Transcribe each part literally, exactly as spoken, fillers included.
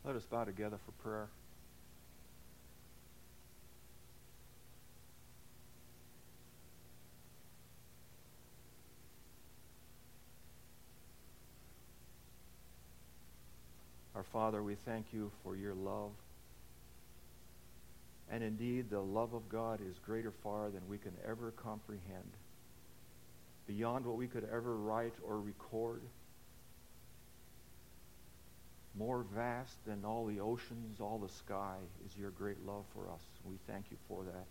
Let us bow together for prayer. Our Father, we thank you for your love. And indeed, the love of God is greater far than we can ever comprehend. Beyond what we could ever write or record. More vast than all the oceans, all the sky, is your great love for us. We thank you for that.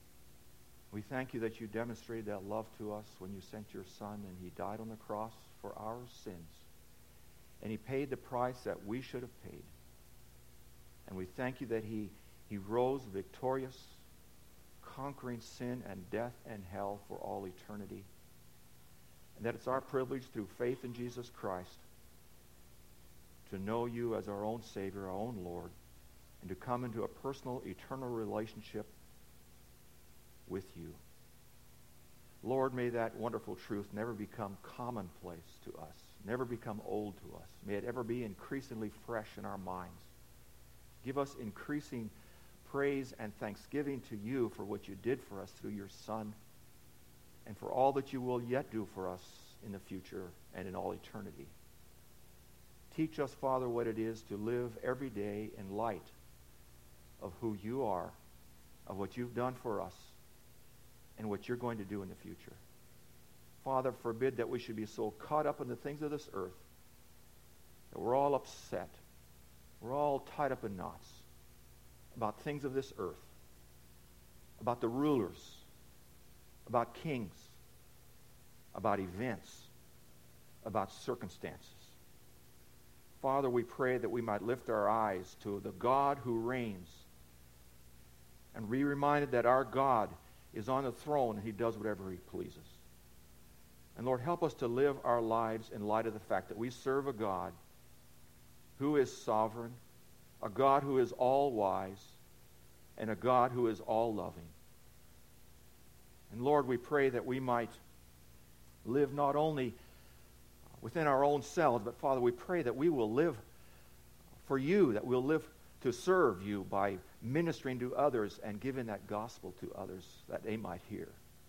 We thank you that you demonstrated that love to us when you sent your Son and he died on the cross for our sins. And he paid the price that we should have paid. And we thank you that he, he rose victorious, conquering sin and death and hell for all eternity. And that it's our privilege through faith in Jesus Christ to know you as our own Savior, our own Lord, and to come into a personal, eternal relationship with you. Lord, may that wonderful truth never become commonplace to us, never become old to us. May it ever be increasingly fresh in our minds. Give us increasing praise and thanksgiving to you for what you did for us through your Son, and for all that you will yet do for us in the future and in all eternity. Teach us, Father, what it is to live every day in light of who you are, of what you've done for us, and what you're going to do in the future. Father, forbid that we should be so caught up in the things of this earth that we're all upset. We're all tied up in knots about things of this earth, about the rulers, about kings, about events, about circumstances. Father, we pray that we might lift our eyes to the God who reigns and be reminded that our God is on the throne and he does whatever he pleases. And Lord, help us to live our lives in light of the fact that we serve a God who is sovereign, a God who is all-wise, and a God who is all-loving. And Lord, we pray that we might live not only within our own selves, but Father, we pray that we will live for you, that we'll live to serve you by ministering to others and giving that gospel to others that they might hear.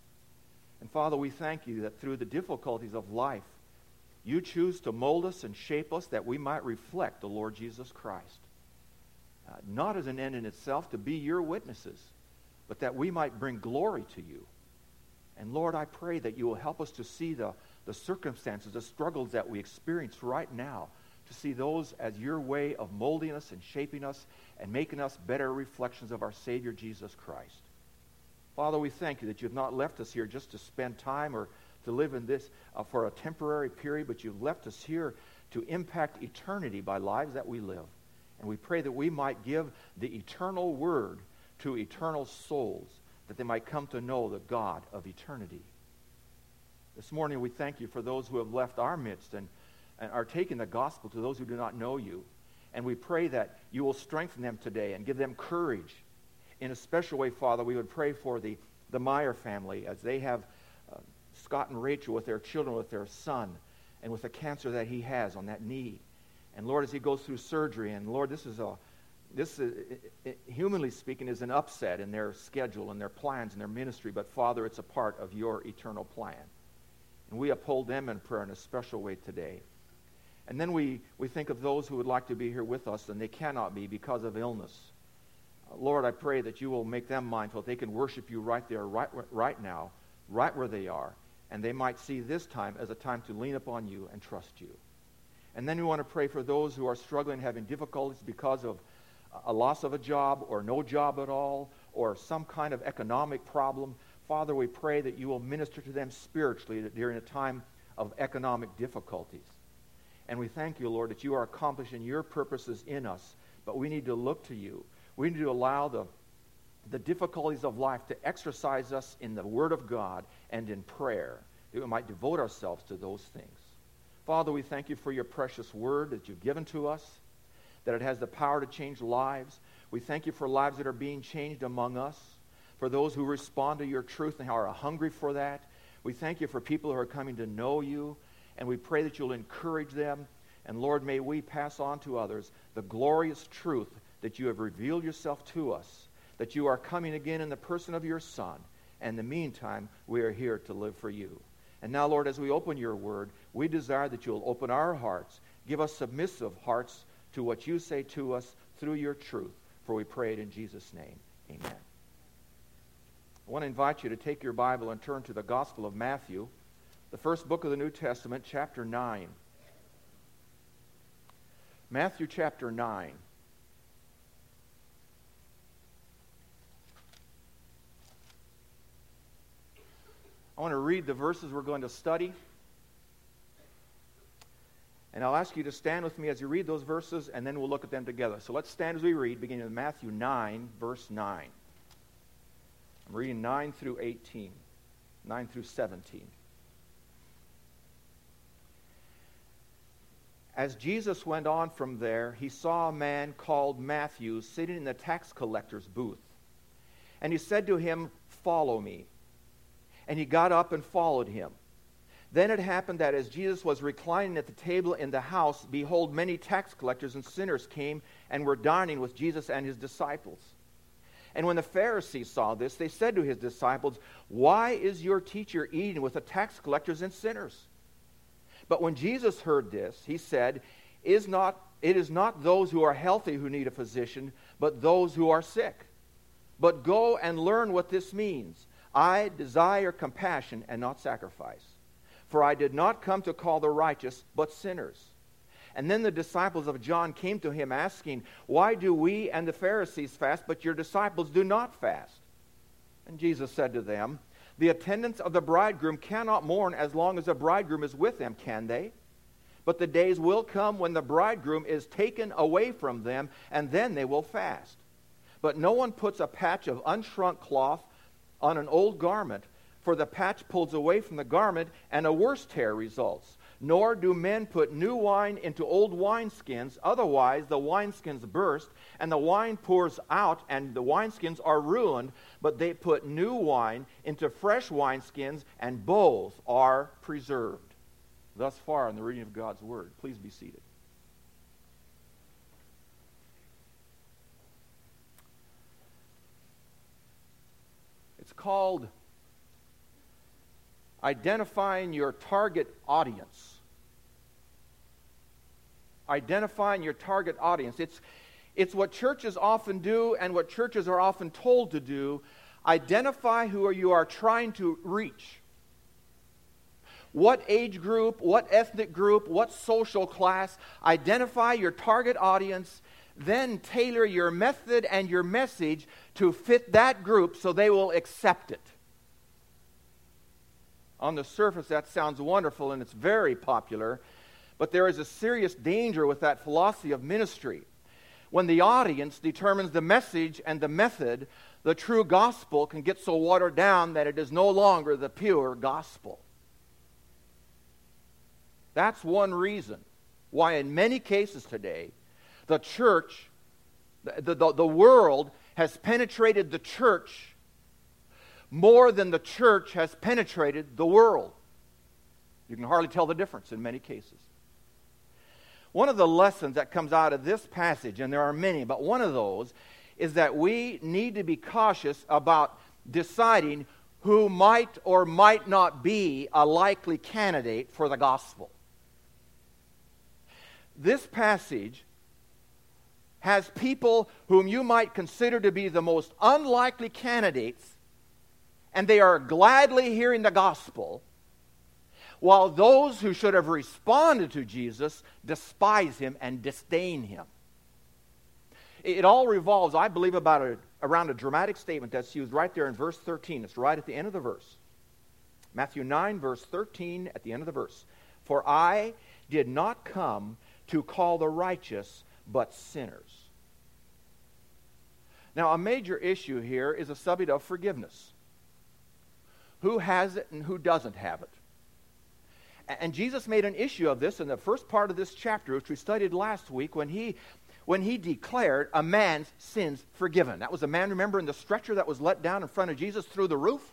And Father, we thank you that through the difficulties of life, you choose to mold us and shape us that we might reflect the Lord Jesus Christ. Uh, not as an end in itself to be your witnesses, but that we might bring glory to you. And Lord, I pray that you will help us to see the, the circumstances, the struggles that we experience right now, to see those as your way of molding us and shaping us and making us better reflections of our Savior Jesus Christ. Father, we thank you that you've not left us here just to spend time or to live in this uh, for a temporary period, but you've left us here to impact eternity by lives that we live. And we pray that we might give the eternal word to eternal souls, that they might come to know the God of eternity. This morning we thank you for those who have left our midst and, and are taking the gospel to those who do not know you. And we pray that you will strengthen them today and give them courage. In a special way, Father, we would pray for the, the Meyer family as they have uh, Scott and Rachel with their children, with their son, and with the cancer that he has on that knee. And Lord, as he goes through surgery, and Lord, this is a This, is, it, it, humanly speaking, is an upset in their schedule and their plans and their ministry. But, Father, it's a part of your eternal plan. And we uphold them in prayer in a special way today. And then we, we think of those who would like to be here with us, and they cannot be because of illness. Uh, Lord, I pray that you will make them mindful that they can worship you right there, right, right now, right where they are. And they might see this time as a time to lean upon you and trust you. And then we want to pray for those who are struggling, having difficulties because of a loss of a job or no job at all or some kind of economic problem. Father, we pray that you will minister to them spiritually during a time of economic difficulties. And we thank you, Lord, that you are accomplishing your purposes in us, but we need to look to you. We need to allow the, the difficulties of life to exercise us in the Word of God and in prayer, that we might devote ourselves to those things. Father, we thank you for your precious Word that you've given to us, that it has the power to change lives. We thank you for lives that are being changed among us, for those who respond to your truth and are hungry for that. We thank you for people who are coming to know you, and we pray that you'll encourage them And Lord, may we pass on to others the glorious truth that you have revealed yourself to us, that you are coming again in the person of your Son. And in the meantime, we are here to live for you. And now, Lord, as we open your word, we desire that you'll open our hearts, give us submissive hearts to what you say to us through your truth. For we pray it in Jesus' name. Amen. I want to invite you to take your Bible and turn to the Gospel of Matthew, the first book of the New Testament, chapter nine. Matthew chapter nine. I want to read the verses we're going to study. And I'll ask you to stand with me as you read those verses, and then we'll look at them together. So let's stand as we read, beginning with Matthew nine, verse nine. I'm reading nine through eighteen, nine through seventeen. As Jesus went on from there, he saw a man called Matthew sitting in the tax collector's booth. And he said to him, "Follow me." And he got up and followed him. Then it happened that as Jesus was reclining at the table in the house, behold, many tax collectors and sinners came and were dining with Jesus and his disciples. And when the Pharisees saw this, they said to his disciples, "Why is your teacher eating with the tax collectors and sinners?" But when Jesus heard this, he said, "Is not, it is not those who are healthy who need a physician, but those who are sick. But go and learn what this means. I desire compassion and not sacrifice. For I did not come to call the righteous, but sinners." And then the disciples of John came to him asking, "Why do we and the Pharisees fast, but your disciples do not fast?" And Jesus said to them, "The attendants of the bridegroom cannot mourn as long as the bridegroom is with them, can they? But the days will come when the bridegroom is taken away from them, and then they will fast. But no one puts a patch of unshrunk cloth on an old garment, for the patch pulls away from the garment, and a worse tear results. Nor do men put new wine into old wineskins, otherwise the wineskins burst, and the wine pours out, and the wineskins are ruined. But they put new wine into fresh wineskins, and both are preserved." Thus far in the reading of God's Word. Please be seated. It's called identifying your target audience. Identifying your target audience. It's, it's what churches often do and what churches are often told to do. Identify who you are trying to reach. What age group, what ethnic group, what social class. Identify your target audience. Then tailor your method and your message to fit that group so they will accept it. On the surface, that sounds wonderful and it's very popular, but there is a serious danger with that philosophy of ministry. When the audience determines the message and the method, the true gospel can get so watered down that it is no longer the pure gospel. That's one reason why in many cases today, the church, the, the, the world has penetrated the church more than the church has penetrated the world. You can hardly tell the difference in many cases. One of the lessons that comes out of this passage, and there are many, but one of those is that we need to be cautious about deciding who might or might not be a likely candidate for the gospel. This passage has people whom you might consider to be the most unlikely candidates, and they are gladly hearing the gospel, while those who should have responded to Jesus despise him and disdain him. It all revolves, I believe, about a, around a dramatic statement that's used right there in verse thirteen. It's right at the end of the verse. Matthew nine, verse thirteen, at the end of the verse. "For I did not come to call the righteous, but sinners." Now, a major issue here is a subject of forgiveness. Who has it and who doesn't have it? And Jesus made an issue of this in the first part of this chapter, which we studied last week, when he, when he declared a man's sins forgiven. That was a man, remember, in the stretcher that was let down in front of Jesus through the roof?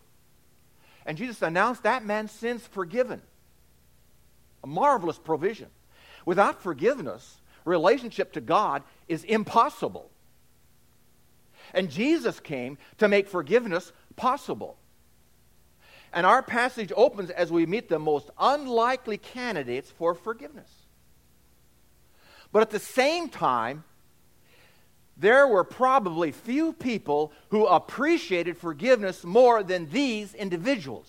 And Jesus announced that man's sins forgiven. A marvelous provision. Without forgiveness, relationship to God is impossible. And Jesus came to make forgiveness possible. And our passage opens as we meet the most unlikely candidates for forgiveness. But at the same time, there were probably few people who appreciated forgiveness more than these individuals.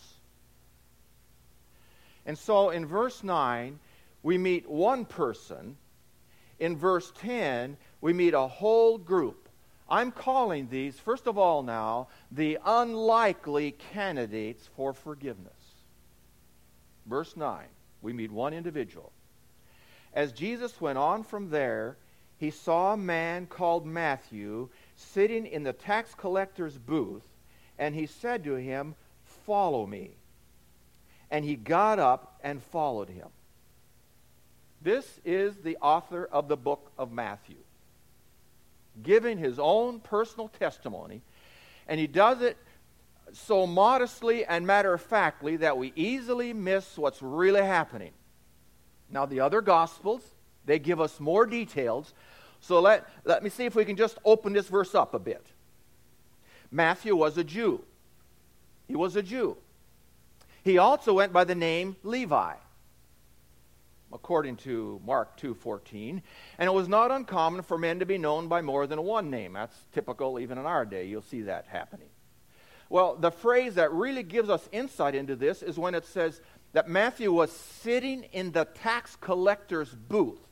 And so in verse nine, we meet one person. In verse ten, we meet a whole group. I'm calling these, first of all now, the unlikely candidates for forgiveness. Verse nine, we meet one individual. As Jesus went on from there, he saw a man called Matthew sitting in the tax collector's booth, and he said to him, "Follow me." And he got up and followed him. This is the author of the book of Matthew, giving his own personal testimony, and he does it so modestly and matter-of-factly that we easily miss what's really happening. Now, the other Gospels, they give us more details, so let, let me see if we can just open this verse up a bit. Matthew was a Jew. He was a Jew. He also went by the name Levi, according to Mark two fourteen. And it was not uncommon for men to be known by more than one name. That's typical even in our day. You'll see that happening. Well, the phrase that really gives us insight into this is when it says that Matthew was sitting in the tax collector's booth.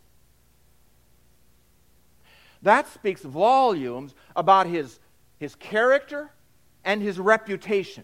That speaks volumes about his, his character and his reputation.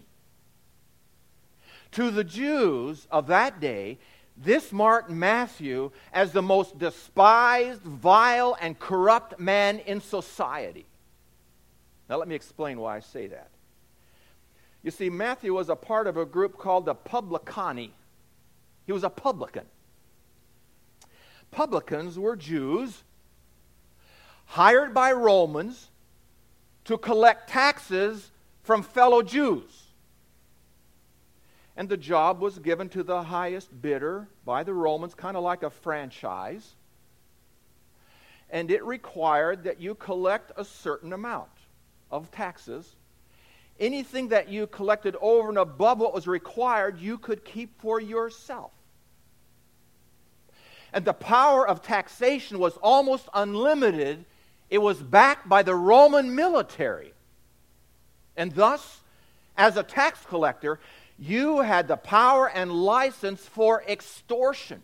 To the Jews of that day, this marked Matthew as the most despised, vile, and corrupt man in society. Now let me explain why I say that. You see, Matthew was a part of a group called the Publicani. He was a publican. Publicans were Jews hired by Romans to collect taxes from fellow Jews. And the job was given to the highest bidder by the Romans, kind of like a franchise. And it required that you collect a certain amount of taxes. Anything that you collected over and above what was required, you could keep for yourself. And the power of taxation was almost unlimited. It was backed by the Roman military. And thus, as a tax collector, you had the power and license for extortion.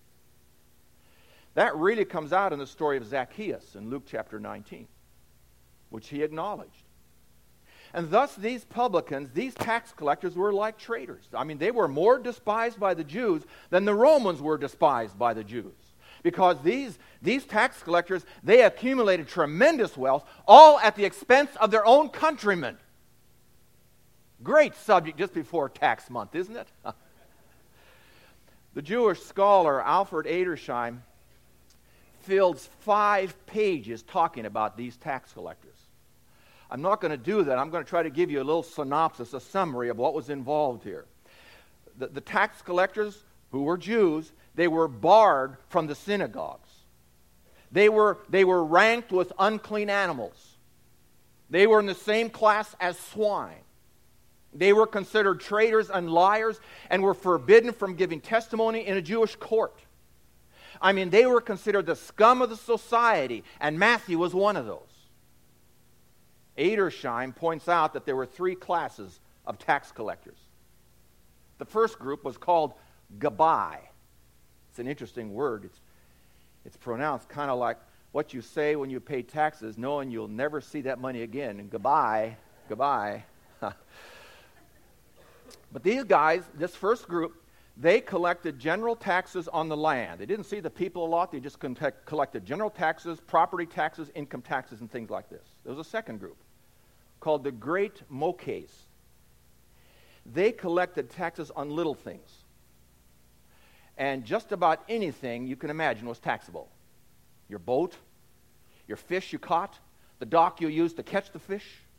That really comes out in the story of Zacchaeus in Luke chapter nineteen, which he acknowledged. And thus these publicans, these tax collectors, were like traitors. I mean, they were more despised by the Jews than the Romans were despised by the Jews. Because these, these tax collectors, they accumulated tremendous wealth, all at the expense of their own countrymen. Great subject just before tax month, isn't it? The Jewish scholar Alfred Edersheim fills five pages talking about these tax collectors. I'm not going to do that. I'm going to try to give you a little synopsis, a summary of what was involved here. The, the tax collectors, who were Jews, they were barred from the synagogues. They were, they were ranked with unclean animals. They were in the same class as swine. They were considered traitors and liars and were forbidden from giving testimony in a Jewish court. I mean, they were considered the scum of the society, and Matthew was one of those. Edersheim points out that there were three classes of tax collectors. The first group was called Gabai. It's an interesting word. It's, it's pronounced kind of like what you say when you pay taxes, knowing you'll never see that money again. And Gabai, Gabai. But these guys, this first group, they collected general taxes on the land. They didn't see the people a lot. They just collected general taxes, property taxes, income taxes, and things like this. There was a second group called the Great Mokes. They collected taxes on little things. And just about anything you can imagine was taxable. Your boat, your fish you caught, the dock you used to catch the fish,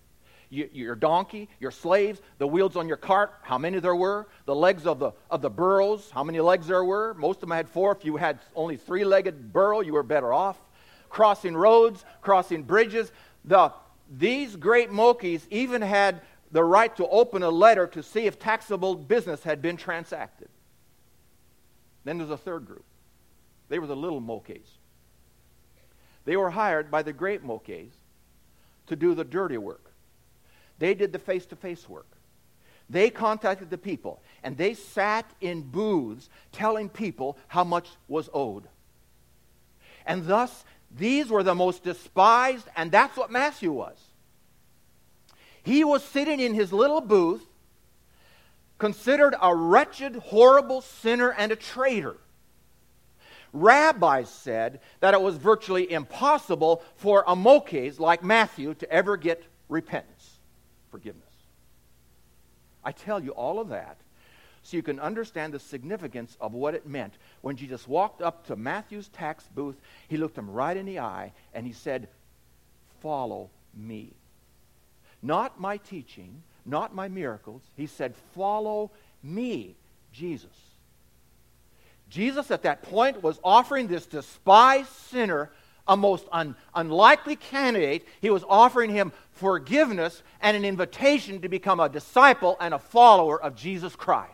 you, your donkey, your slaves, the wheels on your cart, how many there were, the legs of the of the burros, how many legs there were. Most of them had four. If you had only three-legged burro, you were better off. Crossing roads, crossing bridges. The these great Mokeys even had the right to open a letter to see if taxable business had been transacted. Then there's a third group. They were the little Mokeys. They were hired by the great Mokeys to do the dirty work. They did the face-to-face work. They contacted the people, and they sat in booths telling people how much was owed. And thus, these were the most despised, and that's what Matthew was. He was sitting in his little booth, considered a wretched, horrible sinner and a traitor. Rabbis said that it was virtually impossible for a Mokes like Matthew to ever get repentance, forgiveness. I tell you all of that so you can understand the significance of what it meant. When Jesus walked up to Matthew's tax booth, he looked him right in the eye and he said, "Follow me." Not my teaching, not my miracles. He said, "Follow me, Jesus." Jesus at that point was offering this despised sinner a most un- unlikely candidate. He was offering him forgiveness and an invitation to become a disciple and a follower of Jesus Christ.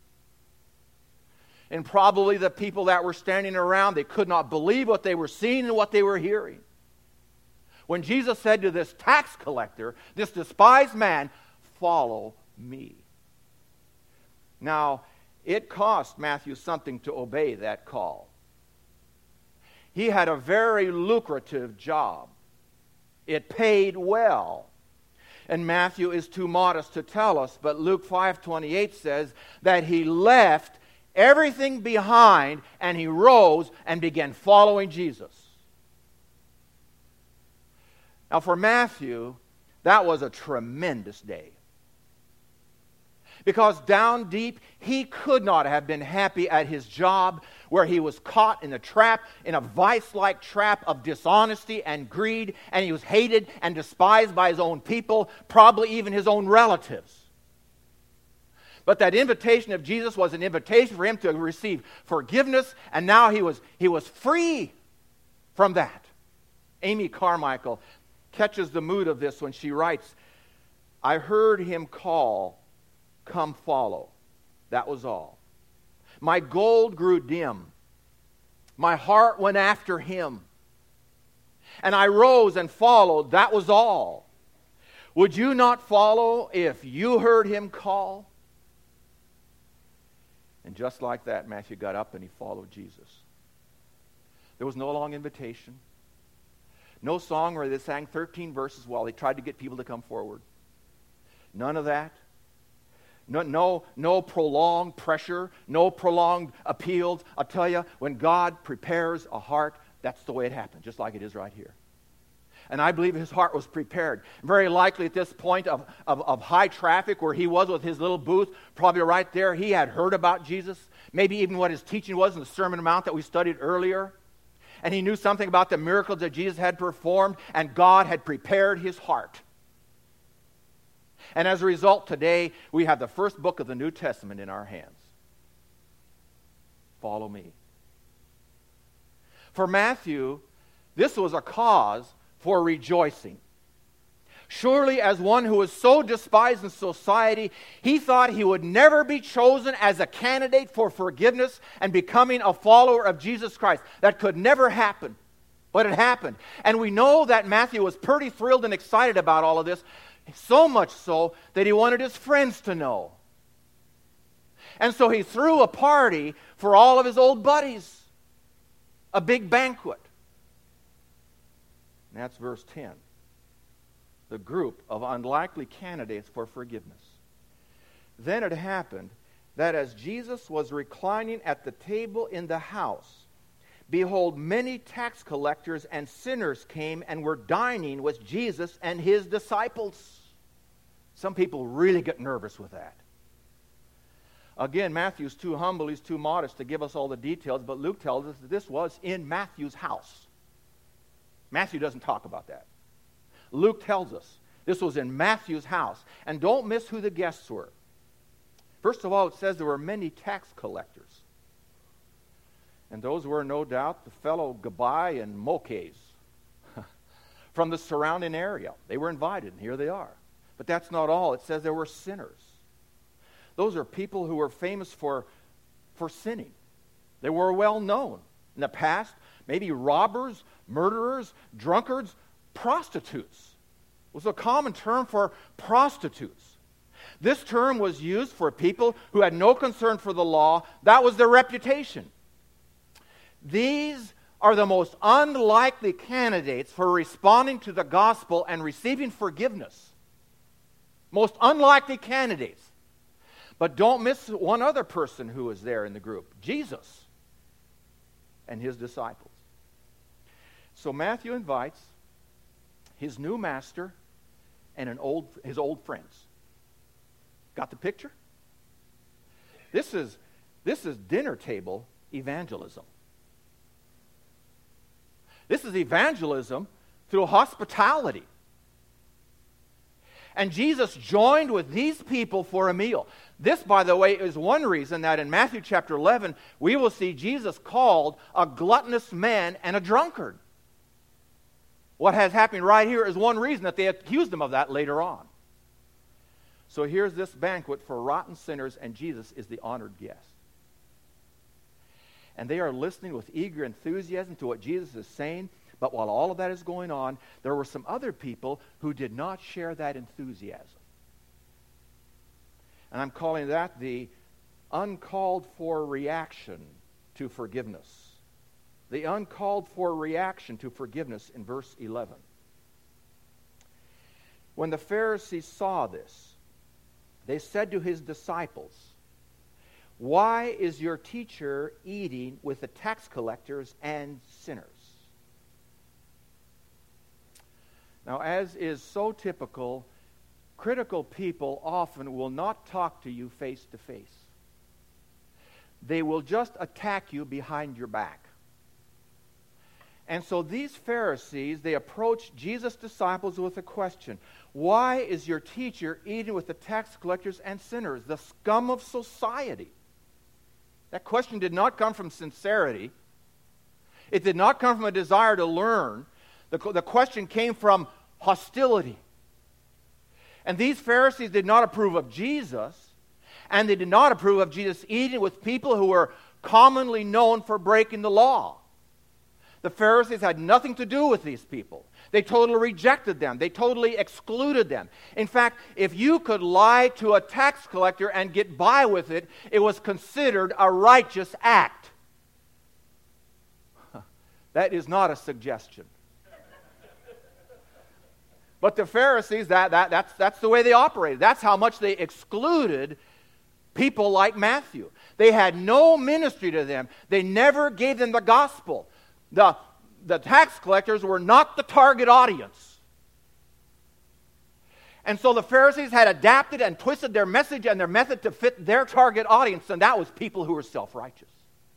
And probably the people that were standing around, they could not believe what they were seeing and what they were hearing. When Jesus said to this tax collector, this despised man, "Follow me." Now, it cost Matthew something to obey that call. He had a very lucrative job. It paid well. And Matthew is too modest to tell us, but Luke five twenty-eight says that he left everything behind and he rose and began following Jesus. Now for Matthew, that was a tremendous day. Because down deep, he could not have been happy at his job where he was caught in a trap, in a vice-like trap of dishonesty and greed, and he was hated and despised by his own people, probably even his own relatives. But that invitation of Jesus was an invitation for him to receive forgiveness, and now he was, he was free from that. Amy Carmichael catches the mood of this when she writes, "I heard him call, 'Come follow.' That was all. My gold grew dim. My heart went after him. And I rose and followed. That was all. Would you not follow if you heard him call?" And just like that, Matthew got up and he followed Jesus. There was no long invitation. No song where they sang thirteen verses while they tried to get people to come forward. None of that. No, no, no prolonged pressure, no prolonged appeals. I'll tell you, when God prepares a heart, that's the way it happens, just like it is right here. And I believe his heart was prepared. Very likely at this point of, of, of high traffic where he was with his little booth, probably right there, he had heard about Jesus, maybe even what his teaching was in the Sermon on the Mount that we studied earlier. And he knew something about the miracles that Jesus had performed, and God had prepared his heart. And as a result, today, we have the first book of the New Testament in our hands. Follow me. For Matthew, this was a cause for rejoicing. Surely, as one who was so despised in society, he thought he would never be chosen as a candidate for forgiveness and becoming a follower of Jesus Christ. That could never happen. But it happened. And we know that Matthew was pretty thrilled and excited about all of this. So much so that he wanted his friends to know. And so he threw a party for all of his old buddies. A big banquet. And that's verse ten. The group of unlikely candidates for forgiveness. Then it happened that as Jesus was reclining at the table in the house, behold, many tax collectors and sinners came and were dining with Jesus and his disciples. Some people really get nervous with that. Again, Matthew's too humble, he's too modest to give us all the details, but Luke tells us that this was in Matthew's house. Matthew doesn't talk about that. Luke tells us This was in Matthew's house. And don't miss who the guests were. First of all, it says there were many tax collectors. And those were no doubt the fellow Gabai and Mokes from the surrounding area. They were invited, and here they are. But that's not all. It says there were sinners. Those are people who were famous for, for sinning. They were well known. In the past, maybe robbers, murderers, drunkards, prostitutes was a common term for prostitutes. This term was used for people who had no concern for the law. That was their reputation. These are the most unlikely candidates for responding to the gospel and receiving forgiveness. Most unlikely candidates. But don't miss one other person who was there in the group. Jesus and his disciples. So Matthew invites his new master and an old his old friends. Got the picture? This is this is dinner table evangelism. This is evangelism through hospitality. And Jesus joined with these people for a meal. This, by the way, is one reason that in Matthew chapter eleven, we will see Jesus called a gluttonous man and a drunkard. What has happened right here is one reason that they accused him of that later on. So here's this banquet for rotten sinners, and Jesus is the honored guest. And they are listening with eager enthusiasm to what Jesus is saying. But while all of that is going on, there were some other people who did not share that enthusiasm. And I'm calling that the uncalled for reaction to forgiveness. The uncalled for reaction to forgiveness in verse eleven. When the Pharisees saw this, they said to his disciples, "Why is your teacher eating with the tax collectors and sinners?" Now, as is so typical, critical people often will not talk to you face to face. They will just attack you behind your back. And so these Pharisees, they approached Jesus' disciples with a question. Why is your teacher eating with the tax collectors and sinners, the scum of society? That question did not come from sincerity. It did not come from a desire to learn. The, the question came from hostility. And these Pharisees did not approve of Jesus, and they did not approve of Jesus eating with people who were commonly known for breaking the law. The Pharisees had nothing to do with these people. They totally rejected them. They totally excluded them. In fact, if you could lie to a tax collector and get by with it, it was considered a righteous act. That is not a suggestion. But the Pharisees, that, that, that's, that's the way they operated. That's how much they excluded people like Matthew. They had no ministry to them. They never gave them the gospel. The, the tax collectors were not the target audience. And so the Pharisees had adapted and twisted their message and their method to fit their target audience, and that was people who were self-righteous.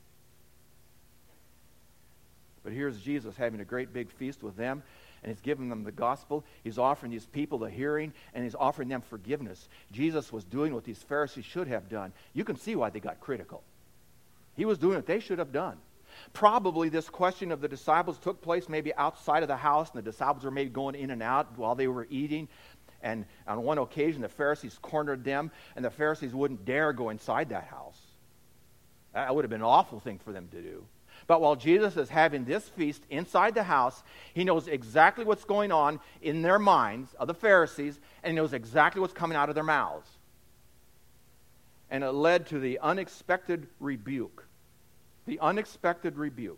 But here's Jesus having a great big feast with them, and he's giving them the gospel. He's offering these people the hearing, and he's offering them forgiveness. Jesus was doing what these Pharisees should have done. You can see why they got critical. He was doing what they should have done. Probably this question of the disciples took place maybe outside of the house, and the disciples were maybe going in and out while they were eating. And on one occasion, the Pharisees cornered them, and the Pharisees wouldn't dare go inside that house. That would have been an awful thing for them to do. But while Jesus is having this feast inside the house, he knows exactly what's going on in their minds of the Pharisees, and he knows exactly what's coming out of their mouths. And it led to the unexpected rebuke. The unexpected rebuke.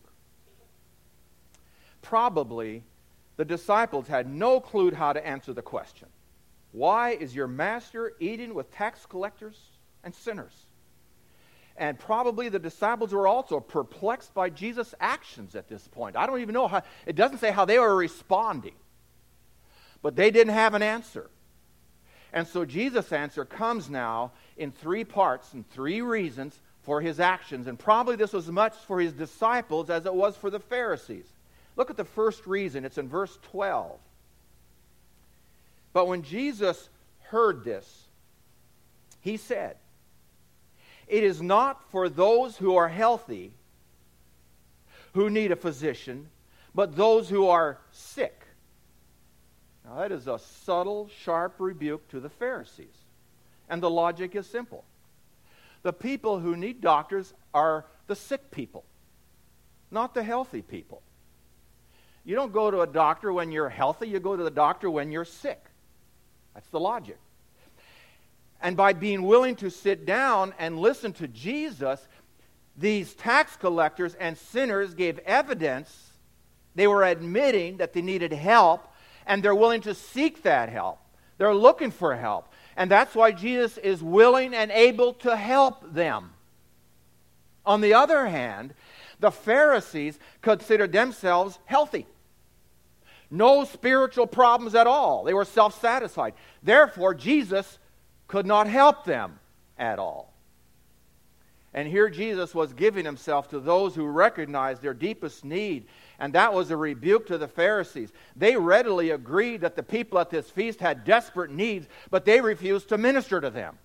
Probably the disciples had no clue how to answer the question. Why is your master eating with tax collectors and sinners? And probably the disciples were also perplexed by Jesus' actions at this point. I don't even know how, it doesn't say how they were responding. But they didn't have an answer. And so Jesus' answer comes now in three parts and three reasons for his actions. And probably this was as much for his disciples as it was for the Pharisees. Look at the first reason. It's in verse twelve. But when Jesus heard this, he said, "It is not for those who are healthy who need a physician, but those who are sick." Now that is a subtle, sharp rebuke to the Pharisees. And the logic is simple. The people who need doctors are the sick people, not the healthy people. You don't go to a doctor when you're healthy, you go to the doctor when you're sick. That's the logic. And by being willing to sit down and listen to Jesus, these tax collectors and sinners gave evidence. They were admitting that they needed help, and they're willing to seek that help. They're looking for help. And that's why Jesus is willing and able to help them. On the other hand, the Pharisees considered themselves healthy. No spiritual problems at all. They were self-satisfied. Therefore, Jesus could not help them at all. And here Jesus was giving himself to those who recognized their deepest need. And that was a rebuke to the Pharisees. They readily agreed that the people at this feast had desperate needs, but they refused to minister to them.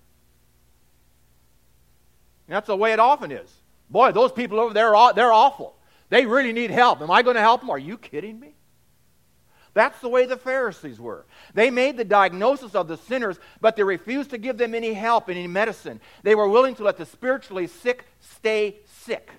And that's the way it often is. Boy, those people over there, they're awful. They really need help. Am I going to help them? Are you kidding me? That's the way the Pharisees were. They made the diagnosis of the sinners, but they refused to give them any help, any medicine. They were willing to let the spiritually sick stay sick.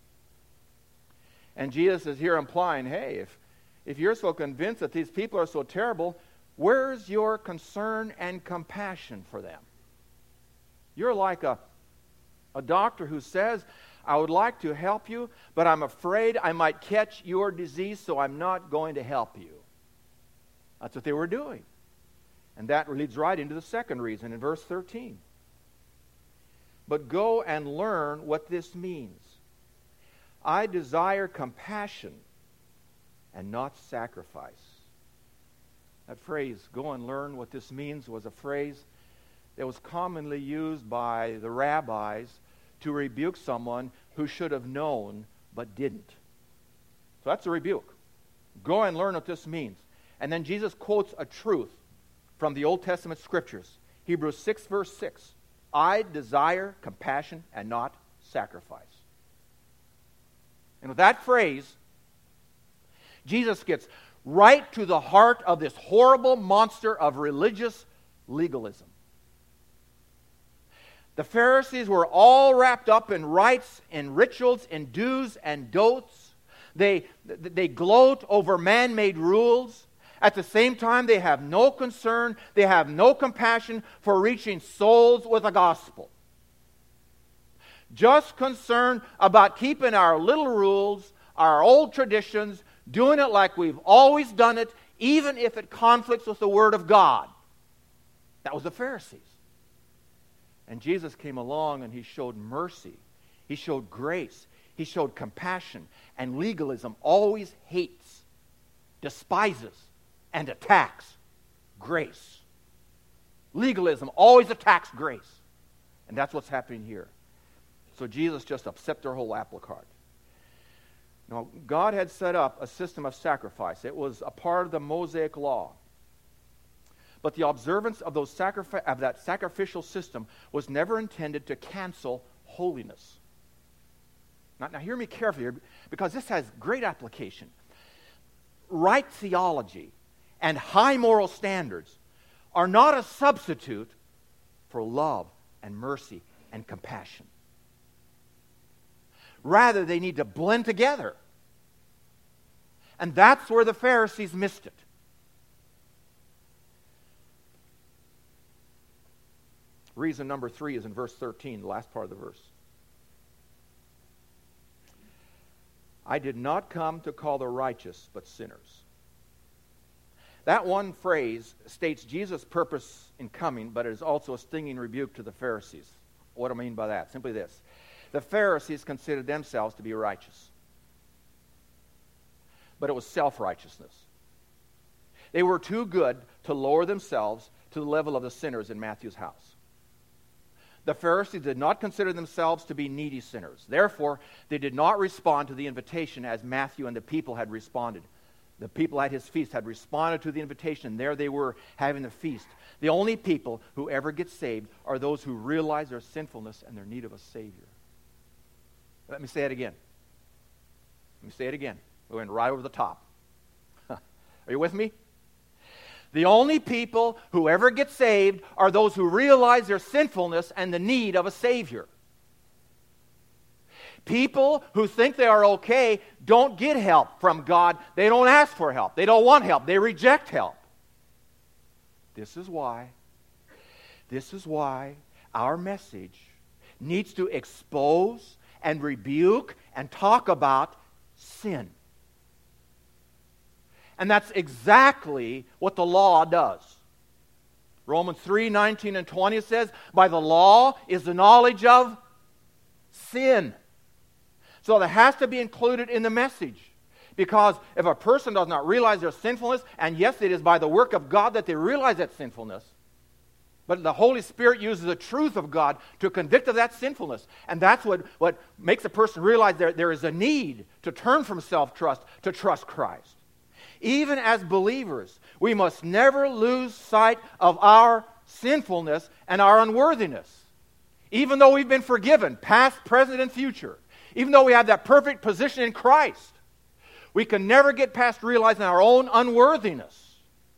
And Jesus is here implying, hey, if, if you're so convinced that these people are so terrible, where's your concern and compassion for them? You're like a, a doctor who says, I would like to help you, but I'm afraid I might catch your disease, so I'm not going to help you. That's what they were doing. And that leads right into the second reason in verse thirteen. But go and learn what this means. I desire compassion and not sacrifice. That phrase, go and learn what this means, was a phrase that was commonly used by the rabbis to rebuke someone who should have known but didn't. So that's a rebuke. Go and learn what this means. And then Jesus quotes a truth from the Old Testament Scriptures. Hebrews six, verse six. I desire compassion and not sacrifice. And with that phrase, Jesus gets right to the heart of this horrible monster of religious legalism. The Pharisees were all wrapped up in rites, in rituals, in do's and don'ts. They, they gloat over man-made rules. At the same time, they have no concern, they have no compassion for reaching souls with the gospel. Just concerned about keeping our little rules, our old traditions, doing it like we've always done it, even if it conflicts with the Word of God. That was the Pharisees. And Jesus came along and He showed mercy. He showed grace. He showed compassion. And legalism always hates, despises, and attacks grace. Legalism always attacks grace. And that's what's happening here. So Jesus just upset their whole apple cart. Now, God had set up a system of sacrifice. It was a part of the Mosaic law. But the observance of, those sacrifi- of that sacrificial system was never intended to cancel holiness. Now, now hear me carefully here, because this has great application. Right theology and high moral standards are not a substitute for love and mercy and compassion. Rather, they need to blend together. And that's where the Pharisees missed it. Reason number three is in verse thirteen, the last part of the verse. I did not come to call the righteous, but sinners. That one phrase states Jesus' purpose in coming, but it is also a stinging rebuke to the Pharisees. What do I mean by that? Simply this. The Pharisees considered themselves to be righteous. But it was self-righteousness. They were too good to lower themselves to the level of the sinners in Matthew's house. The Pharisees did not consider themselves to be needy sinners. Therefore, they did not respond to the invitation as Matthew and the people had responded. The people at his feast had responded to the invitation. There they were having the feast. The only people who ever get saved are those who realize their sinfulness and their need of a Savior. Let me say it again. Let me say it again. We went right over the top. Are you with me? The only people who ever get saved are those who realize their sinfulness and the need of a Savior. People who think they are okay don't get help from God. They don't ask for help. They don't want help. They reject help. This is why, this is why our message needs to expose and rebuke and talk about sin. And that's exactly what the law does. Romans three, nineteen and twenty says, by the law is the knowledge of sin. So that has to be included in the message. Because if a person does not realize their sinfulness, and yes, it is by the work of God that they realize that sinfulness, but the Holy Spirit uses the truth of God to convict of that sinfulness. And that's what, what makes a person realize there, there is a need to turn from self-trust to trust Christ. Even as believers, we must never lose sight of our sinfulness and our unworthiness. Even though we've been forgiven, past, present, and future. Even though we have that perfect position in Christ, we can never get past realizing our own unworthiness.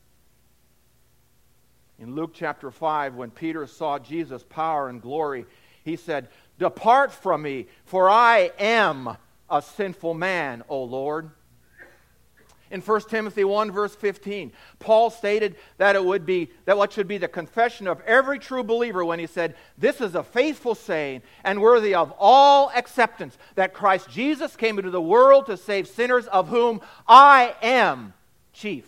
In Luke chapter five, when Peter saw Jesus' power and glory, he said, depart from me, for I am a sinful man, O Lord. In First Timothy one, verse fifteen, Paul stated that it would be that what should be the confession of every true believer when he said, this is a faithful saying and worthy of all acceptance, that Christ Jesus came into the world to save sinners, of whom I am chief.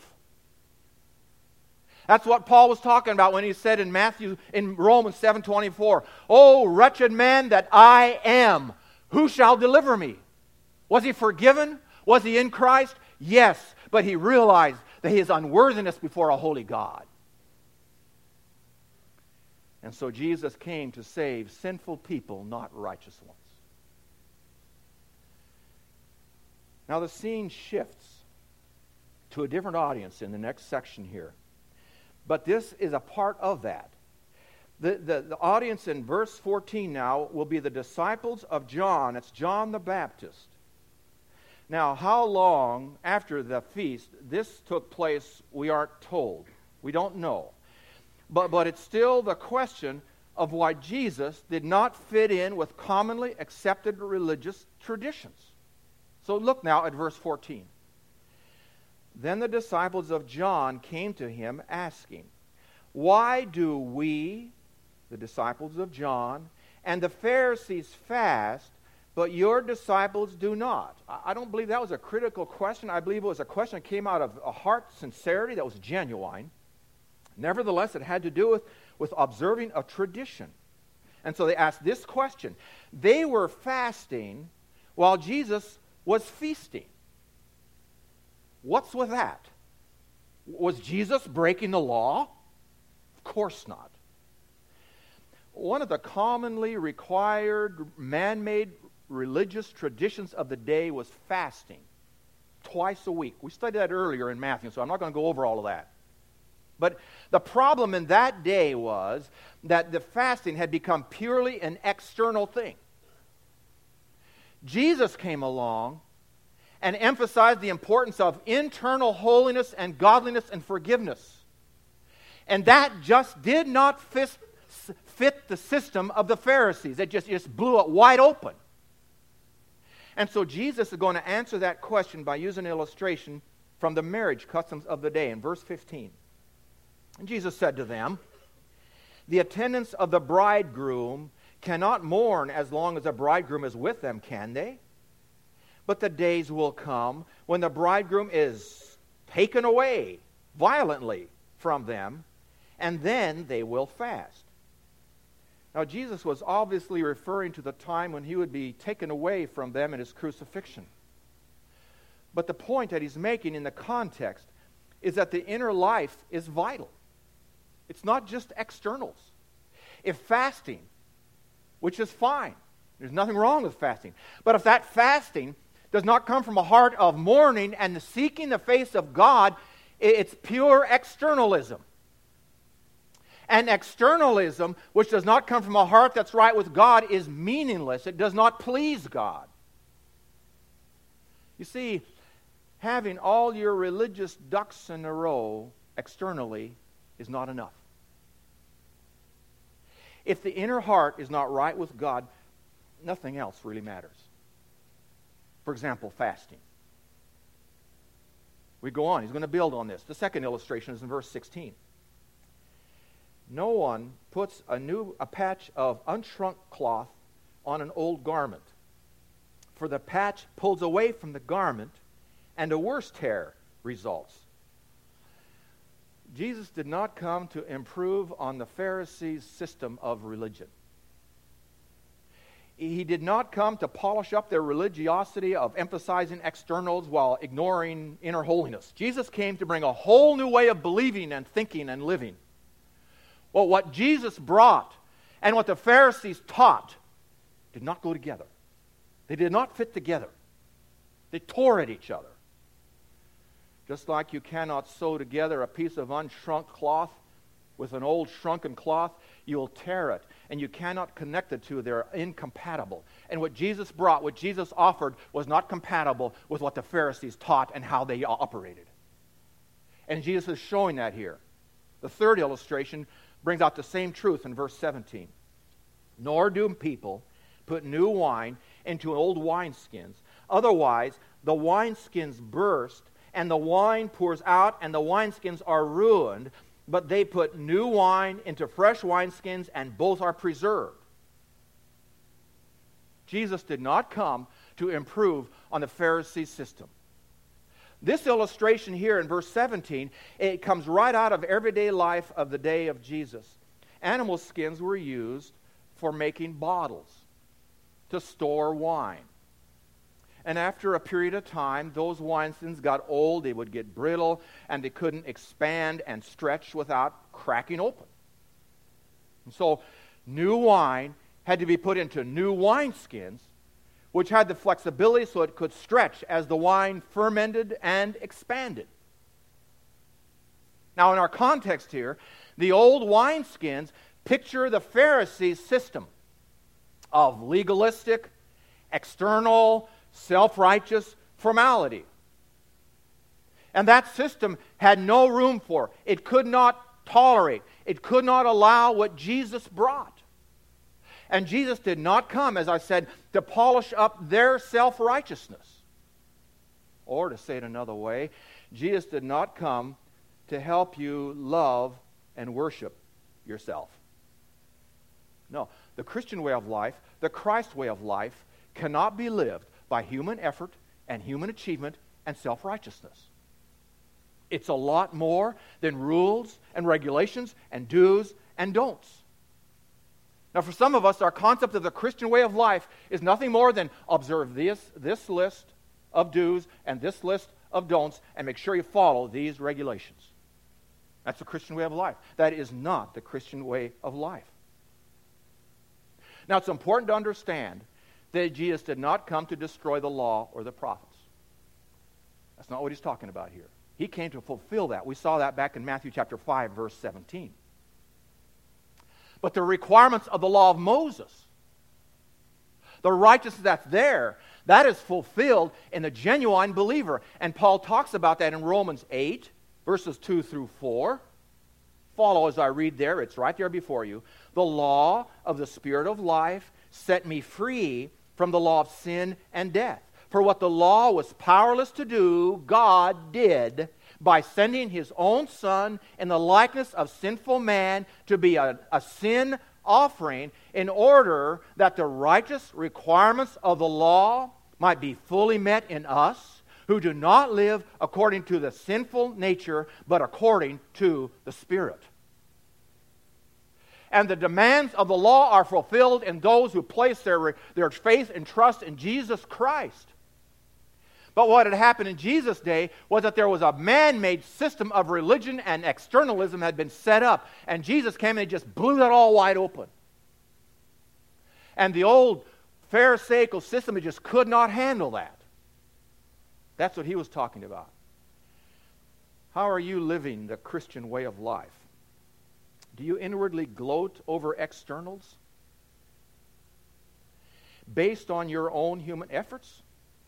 That's what Paul was talking about when he said in Matthew, in Romans seven twenty-four, oh, wretched man that I am, who shall deliver me? Was he forgiven? Was he in Christ? Yes, but he realized that his unworthiness before a holy God. And so Jesus came to save sinful people, not righteous ones. Now the scene shifts to a different audience in the next section here. But this is a part of that. The, the, the audience in verse fourteen now will be the disciples of John. It's John the Baptist. Now, how long after the feast this took place, we aren't told. We don't know. But, but it's still the question of why Jesus did not fit in with commonly accepted religious traditions. So look now at verse fourteen. Then the disciples of John came to him asking, why do we, the disciples of John, and the Pharisees fast, but your disciples do not? I don't believe that was a critical question. I believe it was a question that came out of a heart sincerity that was genuine. Nevertheless, it had to do with, with observing a tradition. And so they asked this question. They were fasting while Jesus was feasting. What's with that? Was Jesus breaking the law? Of course not. One of the commonly required man-made religious traditions of the day was fasting twice a week. We studied that earlier in Matthew, so I'm not going to go over all of that. But the problem in that day was that the fasting had become purely an external thing. Jesus came along and emphasized the importance of internal holiness and godliness and forgiveness. And that just did not fit, fit the system of the Pharisees. It just, just blew it wide open. And so Jesus is going to answer that question by using an illustration from the marriage customs of the day in verse fifteen. And Jesus said to them, the attendants of the bridegroom cannot mourn as long as the bridegroom is with them, can they? But the days will come when the bridegroom is taken away violently from them, and then they will fast. Now, Jesus was obviously referring to the time when he would be taken away from them in his crucifixion. But the point that he's making in the context is that the inner life is vital. It's not just externals. If fasting, which is fine, there's nothing wrong with fasting, but if that fasting does not come from a heart of mourning and the seeking the face of God. It's pure externalism. And externalism, which does not come from a heart that's right with God, is meaningless. It does not please God. You see, having all your religious ducks in a row externally is not enough. If the inner heart is not right with God, nothing else really matters. For example, fasting. We go on. He's going to build on this. The second illustration is in verse sixteen. No one puts a new a patch of unshrunk cloth on an old garment, for the patch pulls away from the garment, and a worse tear results. Jesus did not come to improve on the Pharisees' system of religion. He did not come to polish up their religiosity of emphasizing externals while ignoring inner holiness. Jesus came to bring a whole new way of believing and thinking and living. Well, what Jesus brought and what the Pharisees taught did not go together. They did not fit together. They tore at each other. Just like you cannot sew together a piece of unshrunk cloth with an old shrunken cloth, you will tear it, and you cannot connect the two. They're incompatible. And what Jesus brought, what Jesus offered, was not compatible with what the Pharisees taught and how they operated. And Jesus is showing that here. The third illustration brings out the same truth in verse seventeen. Nor do people put new wine into old wineskins. Otherwise, the wineskins burst, and the wine pours out, and the wineskins are ruined. But they put new wine into fresh wineskins, and both are preserved. Jesus did not come to improve on the Pharisee system. This illustration here in verse seventeen, it comes right out of everyday life of the day of Jesus. Animal skins were used for making bottles to store wine. And after a period of time, those wineskins got old, they would get brittle, and they couldn't expand and stretch without cracking open. And so new wine had to be put into new wineskins, which had the flexibility so it could stretch as the wine fermented and expanded. Now, in our context here, the old wineskins picture the Pharisees' system of legalistic, external, self-righteous formality. And that system had no room for, it could not tolerate, it could not allow what Jesus brought. And Jesus did not come, as I said, to polish up their self-righteousness. Or to say it another way, Jesus did not come to help you love and worship yourself. No, the Christian way of life, the Christ way of life, cannot be lived by human effort and human achievement and self-righteousness. It's a lot more than rules and regulations and do's and don'ts. Now, for some of us, our concept of the Christian way of life is nothing more than observe this, this list of do's and this list of don'ts and make sure you follow these regulations. That's the Christian way of life. That is not the Christian way of life. Now, it's important to understand that Jesus did not come to destroy the law or the prophets. That's not what he's talking about here. He came to fulfill that. We saw that back in Matthew chapter five, verse seventeen. But the requirements of the law of Moses, the righteousness that's there, that is fulfilled in the genuine believer. And Paul talks about that in Romans eight, verses two through four. Follow as I read there. It's right there before you. The law of the Spirit of life set me free from the law of sin and death. For what the law was powerless to do, God did by sending His own Son in the likeness of sinful man to be a, a sin offering in order that the righteous requirements of the law might be fully met in us who do not live according to the sinful nature but according to the Spirit. And the demands of the law are fulfilled in those who place their, their faith and trust in Jesus Christ. But what had happened in Jesus' day was that there was a man-made system of religion and externalism had been set up. And Jesus came and he just blew that all wide open. And the old Pharisaical system, it just could not handle that. That's what he was talking about. How are you living the Christian way of life? Do you inwardly gloat over externals based on your own human efforts?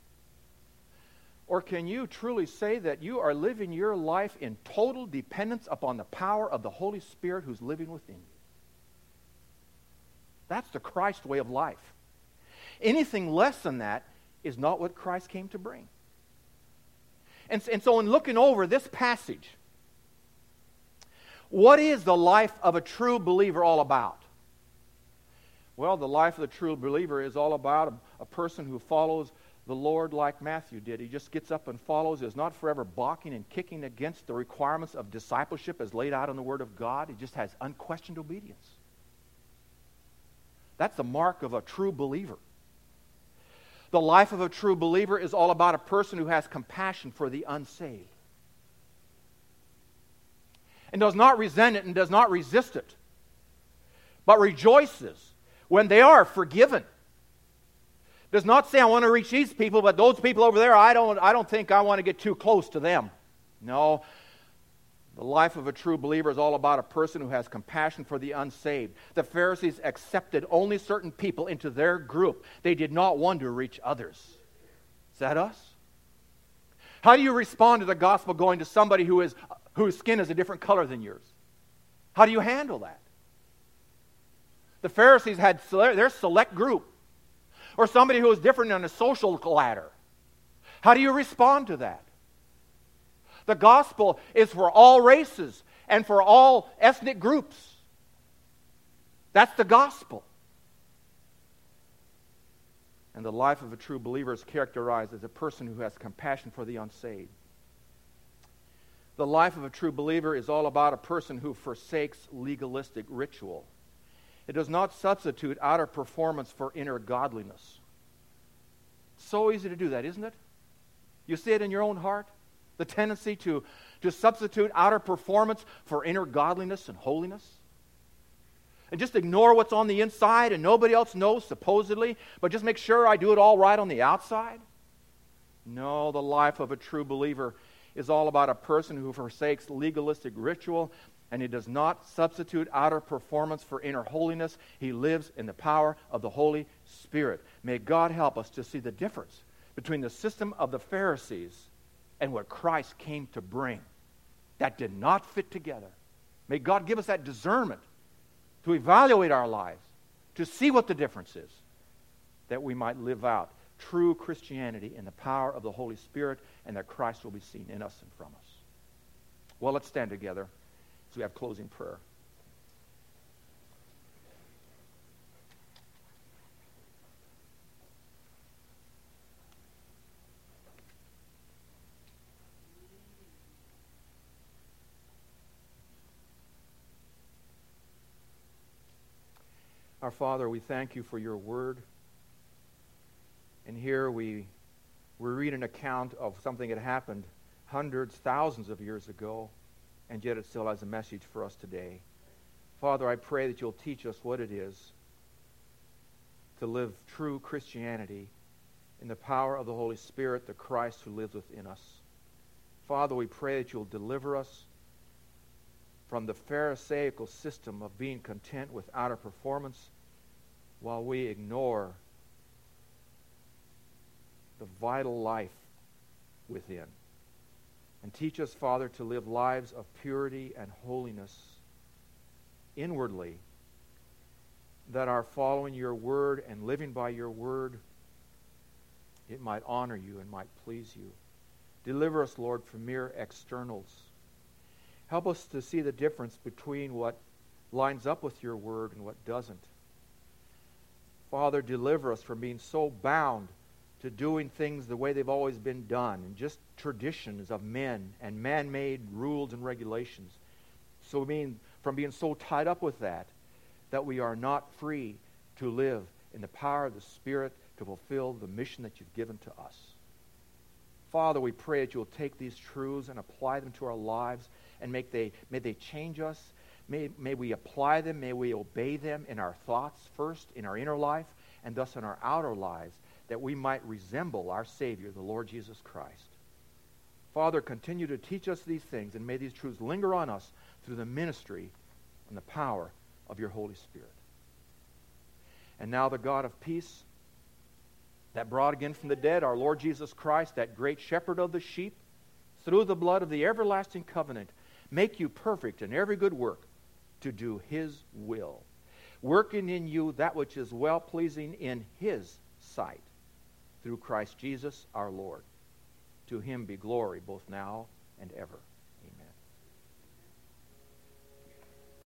Or can you truly say that you are living your life in total dependence upon the power of the Holy Spirit who's living within you? That's the Christ way of life. Anything less than that is not what Christ came to bring. And, and so in looking over this passage, what is the life of a true believer all about? Well, the life of the true believer is all about a, a person who follows the Lord like Matthew did. He just gets up and follows, is not forever balking and kicking against the requirements of discipleship as laid out in the Word of God. He just has unquestioned obedience. That's the mark of a true believer. The life of a true believer is all about a person who has compassion for the unsaved and does not resent it and does not resist it, but rejoices when they are forgiven. Does not say, I want to reach these people, but those people over there, I don't, I don't think I want to get too close to them. No. The life of a true believer is all about a person who has compassion for the unsaved. The Pharisees accepted only certain people into their group. They did not want to reach others. Is that us? How do you respond to the gospel going to somebody who is, whose skin is a different color than yours? How do you handle that? The Pharisees had their select group, or somebody who was different on a social ladder. How do you respond to that? The gospel is for all races and for all ethnic groups. That's the gospel. And the life of a true believer is characterized as a person who has compassion for the unsaved. The life of a true believer is all about a person who forsakes legalistic ritual. It does not substitute outer performance for inner godliness. It's so easy to do that, isn't it? You see it in your own heart? The tendency to, to substitute outer performance for inner godliness and holiness. And just ignore what's on the inside and nobody else knows, supposedly, but just make sure I do it all right on the outside. No, the life of a true believer is all about a person who forsakes legalistic ritual, and he does not substitute outer performance for inner holiness. He lives in the power of the Holy Spirit. May God help us to see the difference between the system of the Pharisees and what Christ came to bring. That did not fit together. May God give us that discernment to evaluate our lives, to see what the difference is, that we might live out true Christianity in the power of the Holy Spirit, and that Christ will be seen in us and from us. Well, let's stand together as we have closing prayer. Our Father, we thank you for your word. And here we, we read an account of something that happened hundreds, thousands of years ago, and yet it still has a message for us today. Father, I pray that you'll teach us what it is to live true Christianity in the power of the Holy Spirit, the Christ who lives within us. Father, we pray that you'll deliver us from the Pharisaical system of being content with outer performance while we ignore the vital life within. And teach us, Father, to live lives of purity and holiness inwardly, that our following your word and living by your word, it might honor you and might please you. Deliver us, Lord, from mere externals. Help us to see the difference between what lines up with your word and what doesn't. Father, deliver us from being so bound to doing things the way they've always been done, and just traditions of men and man-made rules and regulations. So we mean from being so tied up with that, that we are not free to live in the power of the Spirit to fulfill the mission that you've given to us. Father, we pray that you'll take these truths and apply them to our lives, and make they, may they change us. May, may we apply them, may we obey them in our thoughts first, in our inner life, and thus in our outer lives, that we might resemble our Savior, the Lord Jesus Christ. Father, continue to teach us these things, and may these truths linger on us through the ministry and the power of your Holy Spirit. And now the God of peace, that brought again from the dead our Lord Jesus Christ, that great shepherd of the sheep, through the blood of the everlasting covenant, make you perfect in every good work to do his will, working in you that which is well-pleasing in his sight, through Christ Jesus our Lord. To him be glory both now and ever.